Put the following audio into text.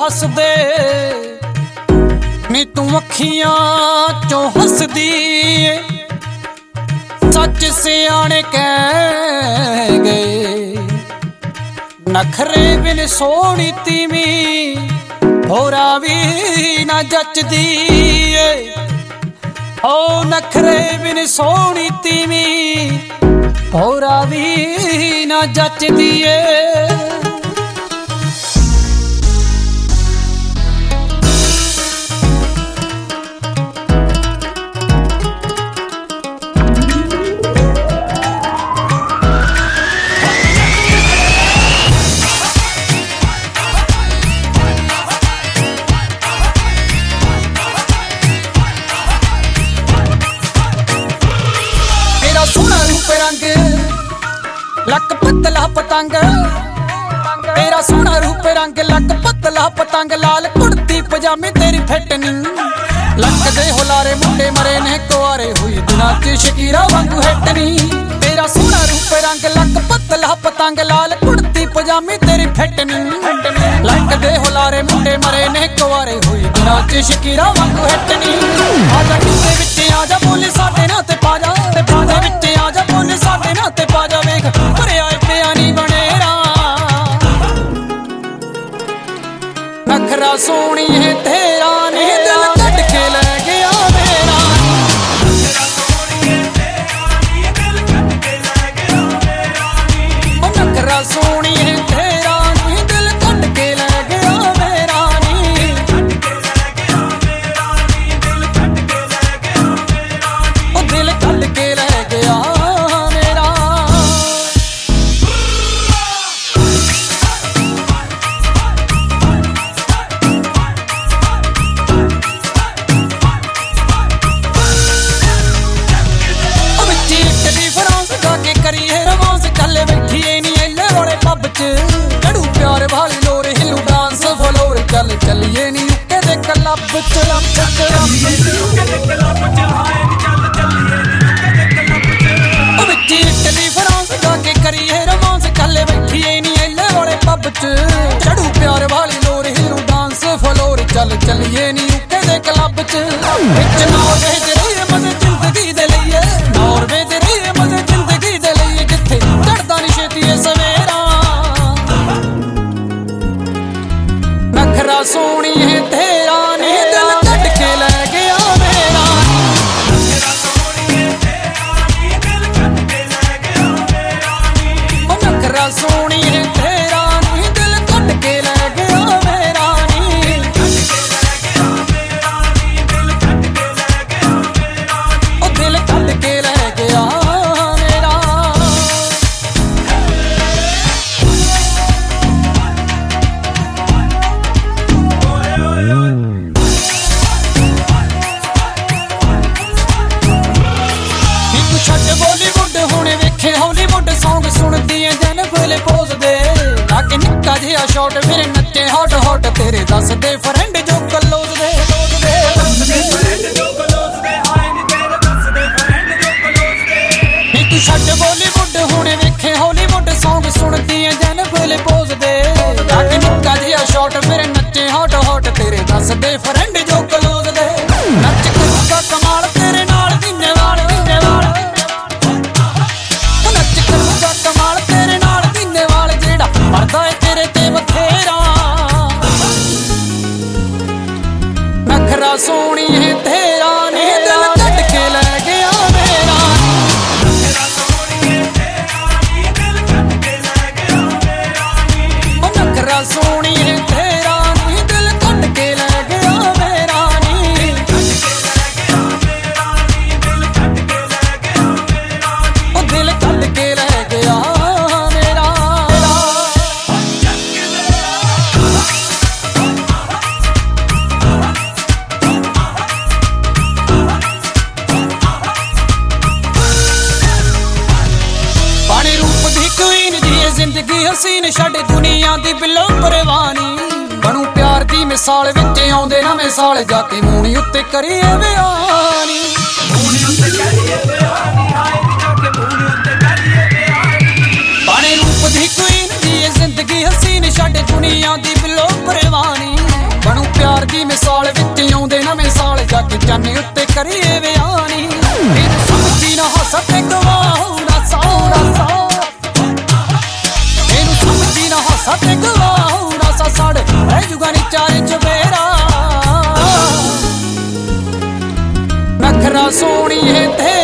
हसदे नी तू अखियां चों हसदी सच सियाणे कह गए नखरे बिन सोहनी तीवी होरा भी ना जचदी ओ नखरे बिन सोहनी तीवी होरा भी ना जचदी लक पतला पतंग तेरा सोहना रूप रंग लक पतला पतंग लाल कुर्ती पजामी तेरी फिट नी लक दे होलारे मुंडे मरे ने कुआरे हुई दिना च शकीरा वांगू हिट नी तेरा सोहना रूप रंग लक पतला पतंग लाल कुर्ती पजामी तेरी फिट नी लक दे होलारे मुंडे मरे ने कुआरे हुई दिना च शकीरा वांगू हिट नी आजा किते विच आजा बोले साडे नाल ते पा जा ते बाजा विच आजा बोले साडे नाल ते पा जा वेख भरे आए प्यानी बनेरा नखरा सोहनी है तेरा ने दिल कट के ले गया मेरा नखरा सोहनी है तेरा ने दिल कट के ले गया मेरा दिल कट के ले गया चढ़ू प्यार भाली लोर हिलू डांस फलोर चल चलिए नी उके दे क्लब इटली फ्रांस जाके करिए रोमांस कले बैठिए नी एले वाले पब च चढ़ू प्यार भाली लोर हिलू डांस फलोर चल चलिए नी उके दे क्लब च विच नॉर्वे दे रहिए मजे जिंदगी दे लईए नॉर्वे दे रहिए मजे जिंदगी दे लईए जिथे चढ़दा नी छेती सवेरा नखरा सोहनी है तेरा ने दिल कट के ले गया मेरा नखरा सोहनी है तेरा ने दिल कट के ले गया मेरा दिल कट के ले गया बॉलीवुड हुणे वेखे हॉलीवुड सॉन्ग सुनदी है जन वेले पोज दे लाके निक्का जिहा शॉट फिर नच्चे हॉट हॉट तेरे दस दे फ्रेंड जो कलोज दे तू छड्ड बॉलीवुड हुणे वेखे हॉलीवुड सॉन्ग सुनदी है जन वेले पोज दे लाके निक्का जिहा शॉट फिर नच्चे हॉट हॉट तेरे दस दे फ्रेंड जो कलोज दे नच करूंगा कमाल तेरे नाल दिने वाल कमाल तेरे नाल दीने वाल जेड़ा मरदा है तेरे ते बथेरा नखरा सोहनी है तेरा ने दिल कट के ले गया मेरा नखरा सोहनी है तेरा ने दिल कट के ले गया मेरा दिल कट के ले गया जिंदगी हसीन छड़ दुनिया दी बिलो परवानी बनू प्यार दी मिसाल विच आउंदे नवें साल जाके मूणी उत्ते करिए बयानी पाने रूप दी क्वीन दी जिंदगी हसीन छड़ दुनिया दी बिलो परवानी ਕਰੀਏ ਵਿਆਨੀ ਇਹਨੂੰ ਸਮਝੀ ਨਾ ਹਾਸਾ ਤੇ ਗਵਾਹੂ ਨਾ ਸੌਣਾ ਇਹਨੂੰ ਸਮਝੀ ਨਾ ਹਾਸਾ ਤੇ ਗਵਾਹੂ ਨਾ ਸੜ ਰਹਿ ਜੂਗਾ ਨੀ ਚਾਰੇ ਚਵੇਰਾ ਨਖਰਾ ਸੋਹਣੀ ਹੈ ਤੇ